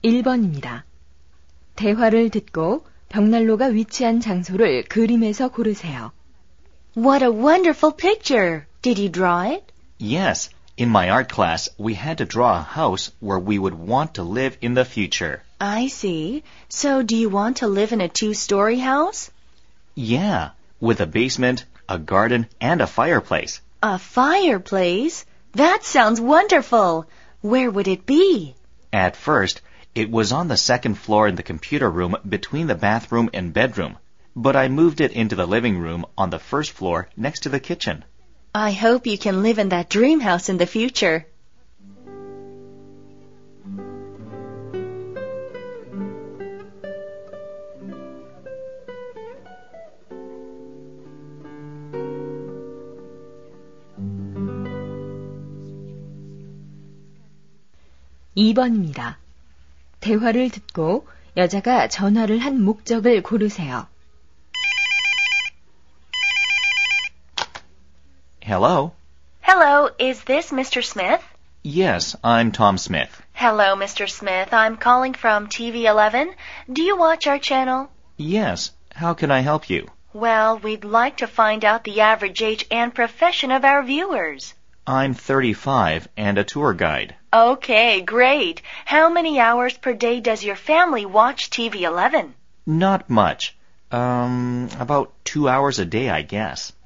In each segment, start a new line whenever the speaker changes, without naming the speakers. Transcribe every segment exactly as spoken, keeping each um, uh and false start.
일 번입니다. 대화를 듣고 벽난로가 위치한 장소를 그림에서 고르세요.
What a wonderful picture! Did you draw it?
Yes. In my art class, we had to draw a house where we would want to live in the future.
I see. So do you want to live in a two-story house?
Yeah, with a basement, a garden, and a fireplace.
A fireplace? That sounds wonderful. Where would it be?
At first, it was on the second floor in the computer room between the bathroom and bedroom, but I moved it into the living room on the first floor next to the kitchen.
I hope you can live in that dream house in the future.
이 번입니다. 대화를 듣고 여자가 전화를 한 목적을 고르세요.
Hello?
Hello, is this Mister Smith?
Yes, I'm Tom Smith.
Hello, Mister Smith. I'm calling from T V eleven. Do you watch our channel?
Yes, how can I help you?
Well, we'd like to find out the average age and profession of our viewers.
I'm thirty-five and a tour guide.
Okay, great. How many hours per day does your family watch T V eleven?
Not much. Um, about two hours a day, I guess.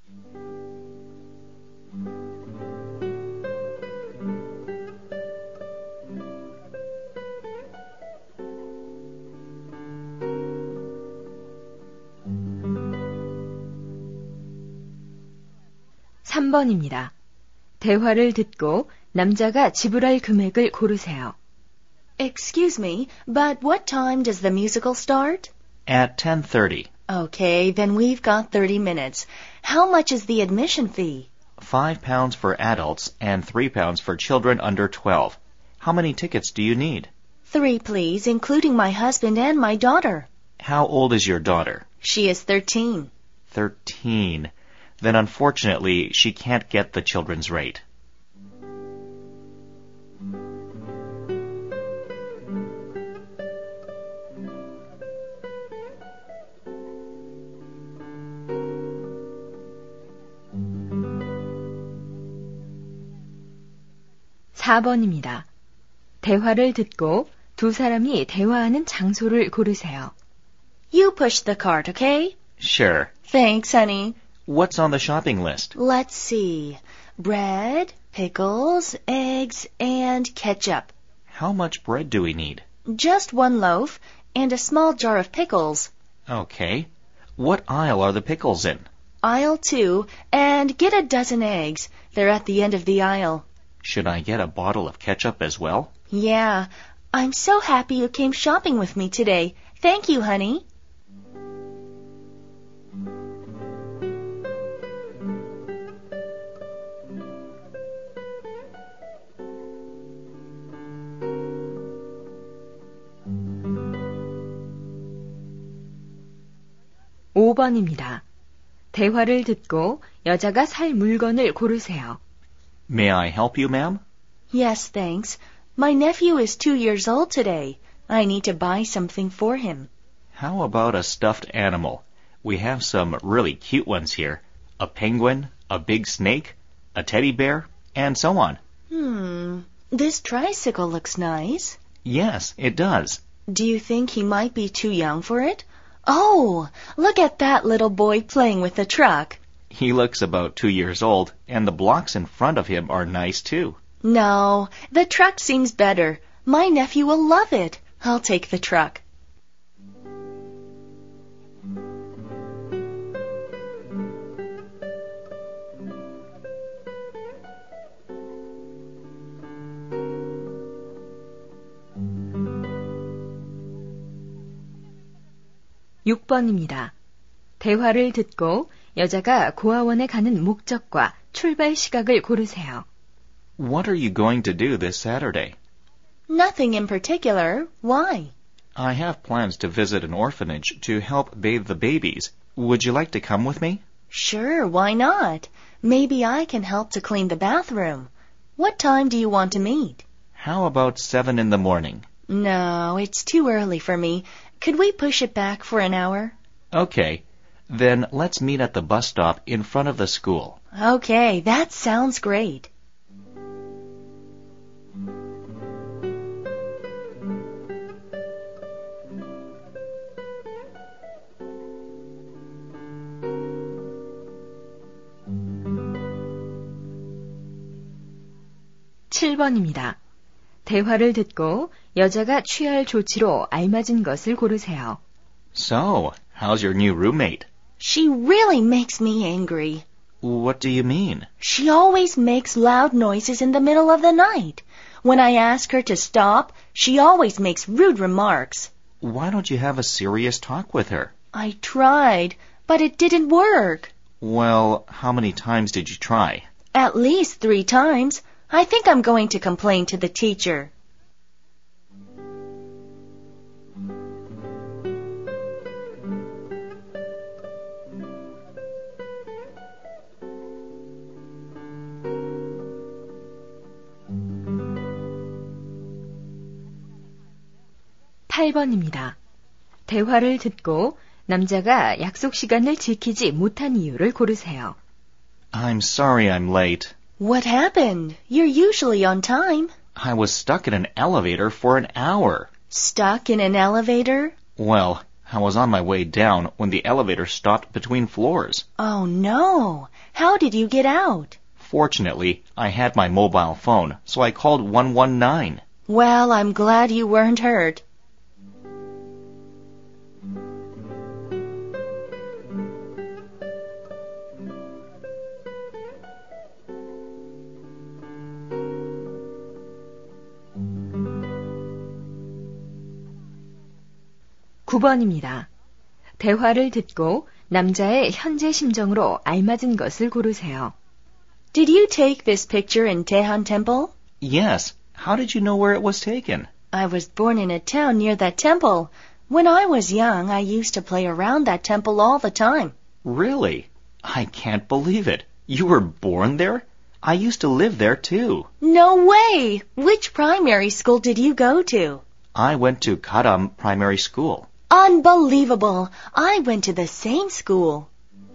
삼 번입니다. 대화를 듣고 남자가 지불할 금액을 고르세요.
Excuse me, but what time does the musical start?
At ten thirty.
Okay, then we've got thirty minutes. How much is the admission fee?
Five pounds for adults and three pounds for children under twelve. How many tickets do you need?
Three, please, including my husband and my daughter.
How old is your daughter?
She is thirteen.
Thirteen. Then unfortunately, she can't get the children's rate.
사 번입니다. 대화를 듣고 두 사람이 대화하는 장소를 고르세요.
You push the cart, okay?
Sure.
Thanks, honey.
What's on the shopping list?
Let's see. Bread, pickles, eggs, and ketchup.
How much bread do we need?
Just one loaf and a small jar of pickles.
Okay. What aisle are the pickles in?
Aisle two, and get a dozen eggs. They're at the end of the aisle.
Should I get a bottle of ketchup as well?
Yeah. I'm so happy you came shopping with me today. Thank you, honey.
오 번입니다. 대화를 듣고 여자가 살 물건을 고르세요.
May I help you, ma'am?
Yes, thanks. My nephew is two years old today. I need to buy something for him.
How about a stuffed animal? We have some really cute ones here. A penguin, a big snake, a teddy bear, and so on.
Hmm. This tricycle looks nice.
Yes, it does.
Do you think he might be too young for it? Oh, look at that little boy playing with the truck.
He looks about two years old, and the blocks in front of him are nice too.
No, the truck seems better. My nephew will love it. I'll take the truck.
육 번입니다. 대화를 듣고 여자가 고아원에 가는 목적과 출발 시각을 고르세요.
What are you going to do this Saturday?
Nothing in particular. Why?
I have plans to visit an orphanage to help bathe the babies. Would you like to come with me?
Sure, why not? Maybe I can help to clean the bathroom. What time do you want to meet?
How about seven in the morning?
No, it's too early for me. Could we push it back for an hour?
Okay. Then let's meet at the bus stop in front of the school.
Okay, that sounds great.
칠 번입니다. 대화를 듣고 여자가 취할 조치로 알맞은 것을 고르세요.
So, how's your new roommate?
She really makes me angry.
What do you mean?
She always makes loud noises in the middle of the night. When I ask her to stop, she always makes rude remarks.
Why don't you have a serious talk with her?
I tried, but it didn't work.
Well, how many times did you try?
At least three times. I think I'm going to complain to the teacher.
팔 번입니다. 대화를 듣고 남자가 약속 시간을 지키지 못한 이유를 고르세요.
I'm sorry I'm late.
What happened? You're usually on time.
I was stuck in an elevator for an hour.
Stuck in an elevator?
Well, I was on my way down when the elevator stopped between floors.
Oh no! How did you get out?
Fortunately, I had my mobile phone, so I called one one nine.
Well, I'm glad you weren't hurt.
구 번입니다. 대화를 듣고 남자의 현재 심정으로 알맞은 것을 고르세요.
Did you take this picture in Taehan Temple?
Yes. How did you know where it was taken?
I was born in a town near that temple. When I was young, I used to play around that temple all the time.
Really? I can't believe it. You were born there? I used to live there too.
No way! Which primary school did you go to?
I went to Karam Primary School.
Unbelievable! I went to the same school.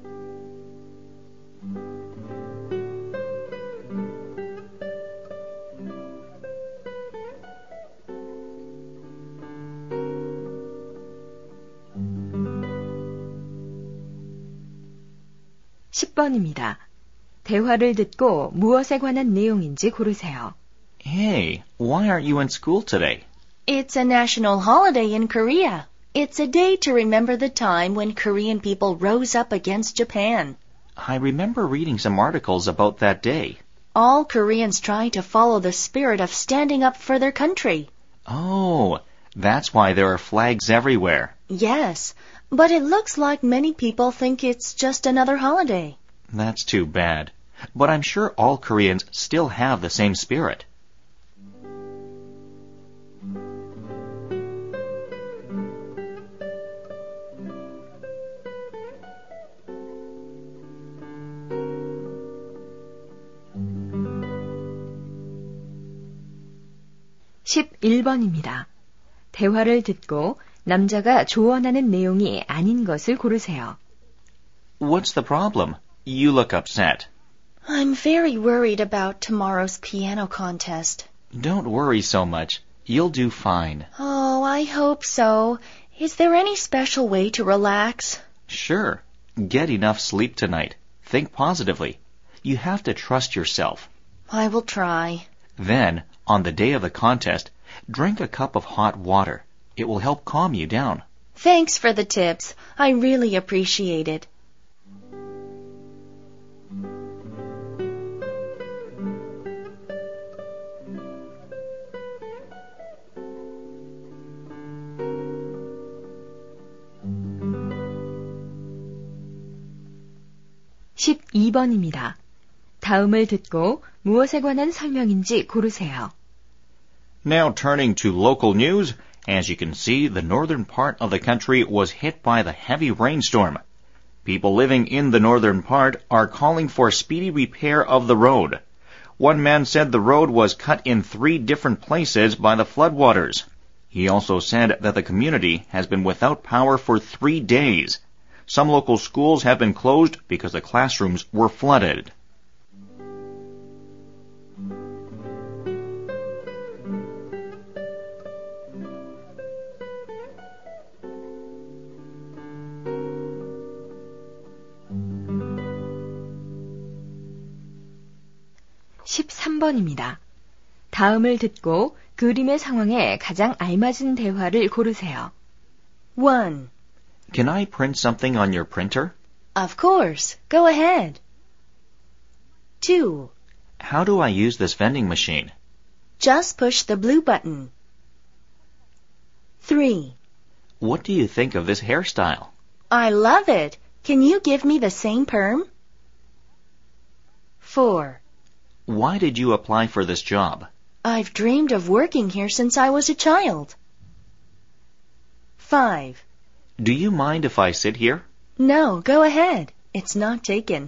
십 번입니다. 대화를 듣고 무엇에 관한 내용인지 고르세요.
Hey, why aren't you in school today?
It's a national holiday in Korea. It's a day to remember the time when Korean people rose up against Japan.
I remember reading some articles about that day.
All Koreans try to follow the spirit of standing up for their country.
Oh, that's why there are flags everywhere.
Yes, but it looks like many people think it's just another holiday.
That's too bad. But I'm sure all Koreans still have the same spirit.
십일 번입니다. 대화를 듣고 남자가 조언하는 내용이 아닌 것을 고르세요.
What's the problem? You look upset.
I'm very worried about tomorrow's piano contest.
Don't worry so much. You'll do fine.
Oh, I hope so. Is there any special way to relax?
Sure. Get enough sleep tonight. Think positively. You have to trust yourself.
I will try.
Then, on the day of the contest, drink a cup of hot water. It will help calm you down.
Thanks for the tips. I really appreciate it.
십이 번입니다. 다음을 듣고 무엇에 관한 설명인지 고르세요.
Now turning to local news, as you can see, the northern part of the country was hit by the heavy rainstorm. People living in the northern part are calling for speedy repair of the road. One man said the road was cut in three different places by the floodwaters. He also said that the community has been without power for three days. Some local schools have been closed because the classrooms were flooded.
십삼 번입니다. 다음을 듣고 그림의 상황에 가장 알맞은 대화를 고르세요.
one.
Can I print something on your printer?
Of course. Go ahead. two.
How do I use this vending machine?
Just push the blue button. three.
What do you think of this hairstyle?
I love it. Can you give me the same perm? four.
Why did you apply for this job?
I've dreamed of working here since I was a child. five.
Do you mind if I sit here?
No, go ahead. It's not taken.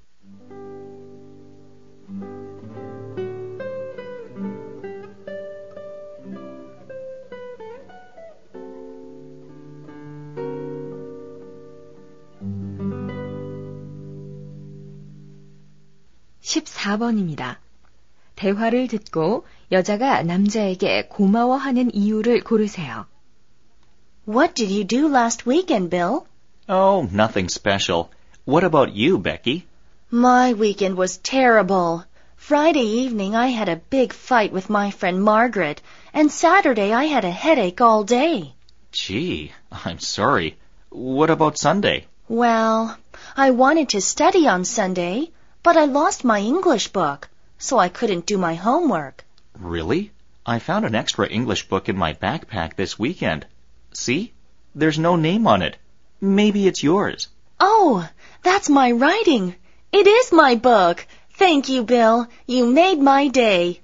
십사 번입니다. 대화를 듣고 여자가 남자에게 고마워하는 이유를 고르세요.
What did you do last weekend, Bill?
Oh, nothing special. What about you, Becky?
My weekend was terrible. Friday evening I had a big fight with my friend Margaret, and Saturday I had a headache all day.
Gee, I'm sorry. What about Sunday?
Well, I wanted to study on Sunday, but I lost my English book, so I couldn't do my homework.
Really? I found an extra English book in my backpack this weekend. See? There's no name on it. Maybe it's yours.
Oh, that's my writing. It is my book. Thank you, Bill. You made my day.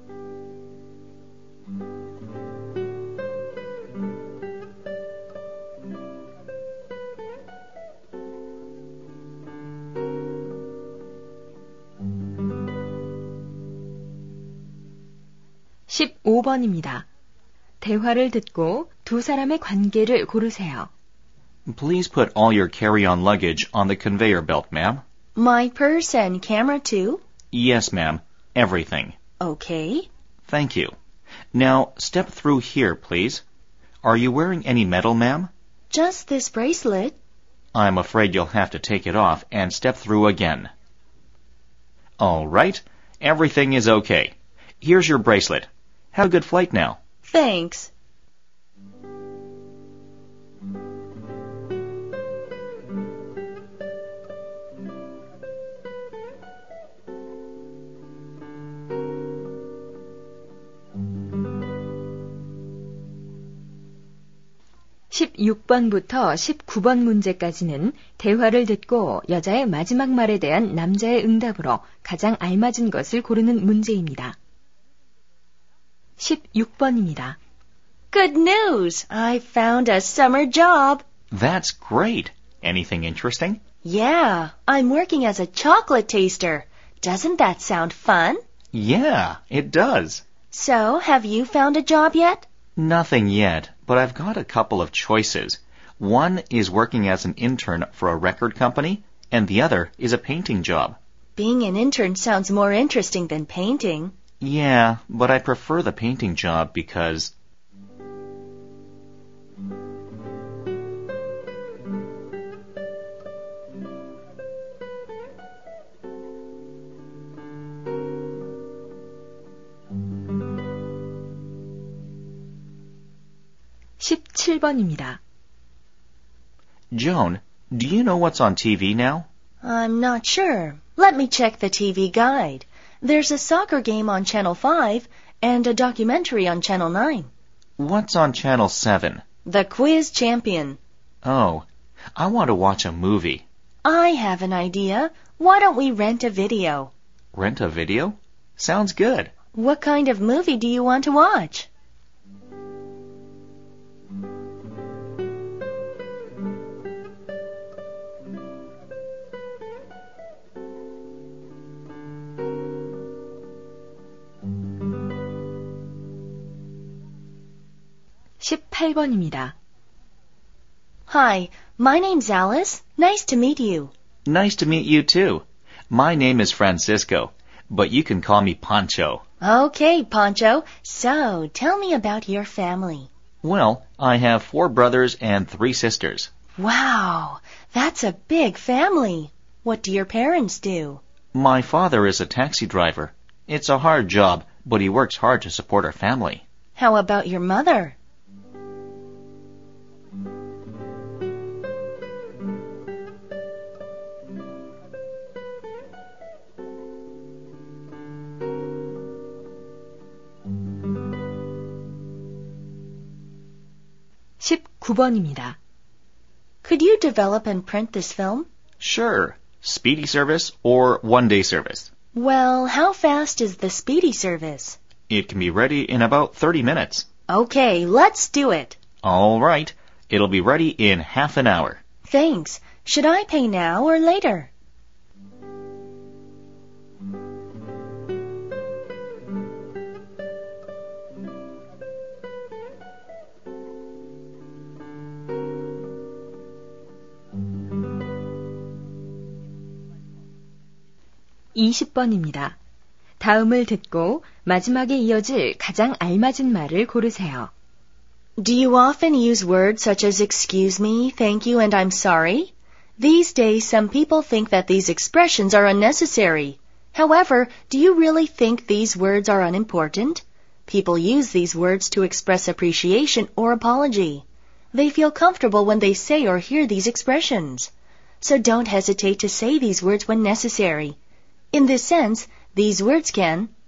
십오 번입니다. 대화를 듣고 두 사람의 관계를 고르세요.
Please put all your carry-on luggage on the conveyor belt, ma'am.
My purse and camera too?
Yes, ma'am. Everything.
Okay.
Thank you. Now, step through here, please. Are you wearing any metal, ma'am?
Just this bracelet.
I'm afraid you'll have to take it off and step through again. All right. Everything is okay. Here's your bracelet. Have a good flight now.
Thanks.
십육 번부터 십구 번 문제까지는 대화를 듣고 여자의 마지막 말에 대한 남자의 응답으로 가장 알맞은 것을 고르는 문제입니다. 십육 번입니다.
Good news! I found a summer job.
That's great. Anything interesting?
Yeah, I'm working as a chocolate taster. Doesn't that sound fun?
Yeah, it does.
So, have you found a job yet?
Nothing yet, but I've got a couple of choices. One is working as an intern for a record company, and the other is a painting job.
Being an intern sounds more interesting than painting.
Yeah, but I prefer the painting job because...
십칠 번입니다.
Joan, do you know what's on T V now?
I'm not sure. Let me check the T V guide. There's a soccer game on Channel five and a documentary on Channel nine.
What's on Channel seven?
The Quiz Champion.
Oh, I want to watch a movie.
I have an idea. Why don't we rent a video?
Rent a video? Sounds good.
What kind of movie do you want to watch?
십팔 번입니다.
Hi, my name's Alice. Nice to meet you.
Nice to meet you too. My name is Francisco, but you can call me Pancho.
Okay, Pancho. So, tell me about your family.
Well, I have four brothers and three sisters.
Wow, that's a big family. What do your parents do?
My father is a taxi driver. It's a hard job, but he works hard to support our family.
How about your mother?
십구 번입니다.
Could you develop and print this film?
Sure. Speedy service or one-day service?
Well, how fast is the speedy service?
It can be ready in about thirty minutes.
Okay, let's do it.
All right. It'll be ready in half an hour.
Thanks. Should I pay now or later?
이십 번입니다. 다음을 듣고 마지막에 이어질 가장 알맞은 말을 고르세요.
Do you often use words such as excuse me, thank you, and I'm sorry? These days, some people think that these expressions are unnecessary. However, do you really think these words are unimportant? People use these words to express appreciation or apology. They feel comfortable when they say or hear these expressions. So don't hesitate to say these words when necessary. In this sense, these words can